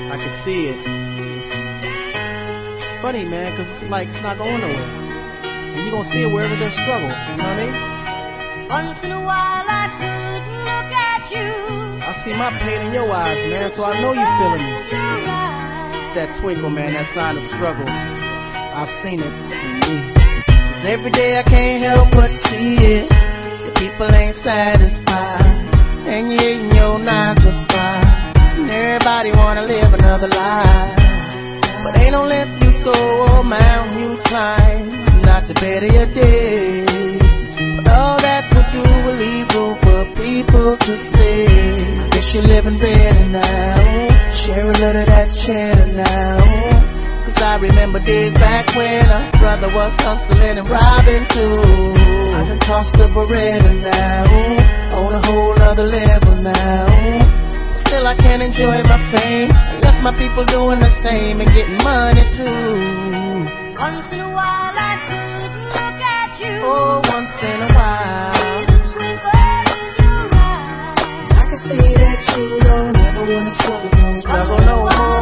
I can see it. It's funny, man, cause it's like it's not going nowhere. And you're gonna see it wherever there's struggle, you know what I mean? Once in a while I could look at you. I see my pain in your eyes, man, so I know you're feeling me. It's that twinkle, man, that sign of struggle. I've seen it. Cause every day I can't help but see it. The people ain't satisfied, and you hating your 9 to 5. And everybody wanna live another life, but they don't let you go or mountain you climb, not to better your day. But all that would do will leave room for people to say, I guess you're living better now. Share a little of that cheddar now. Cause I remember days back when a brother was hustling and robbing too. I done tossed a Beretta now, on a whole other level now. Still I can't enjoy my fame unless my people doing the same and getting money too. Once in a while I could look at you. Oh, once in a while I can see that you don't ever wanna struggle no more.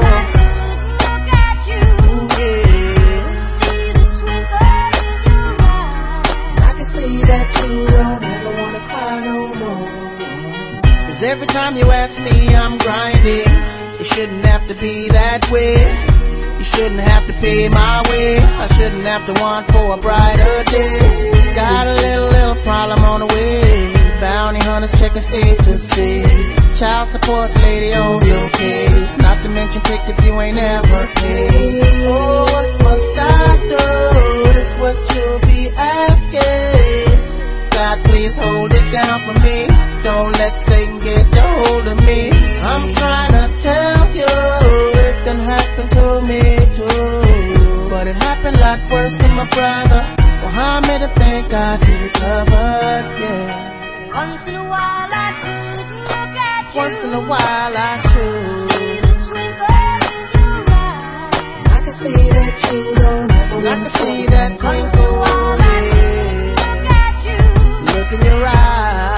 Every time you ask me, I'm grinding. It shouldn't have to be that way. You shouldn't have to pay my way. I shouldn't have to want for a brighter day. Got a little problem on the way. Bounty hunters checking status. Child support lady on your case. Not to mention tickets you ain't never paid. Oh, what must I do? That's what you'll be asking. God, please hold it down for me. Don't let Satan get a hold of me. I'm trying to tell you, it done happened to me too. But it happened a lot worse to my brother. Muhammad, I thank God he recovered, yeah. Once in a while I could look at you. Once in a while I choose. I can see that you don't ever I can see that twinkle, yeah. Look in your eyes.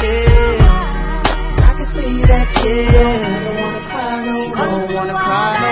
Don't wanna cry no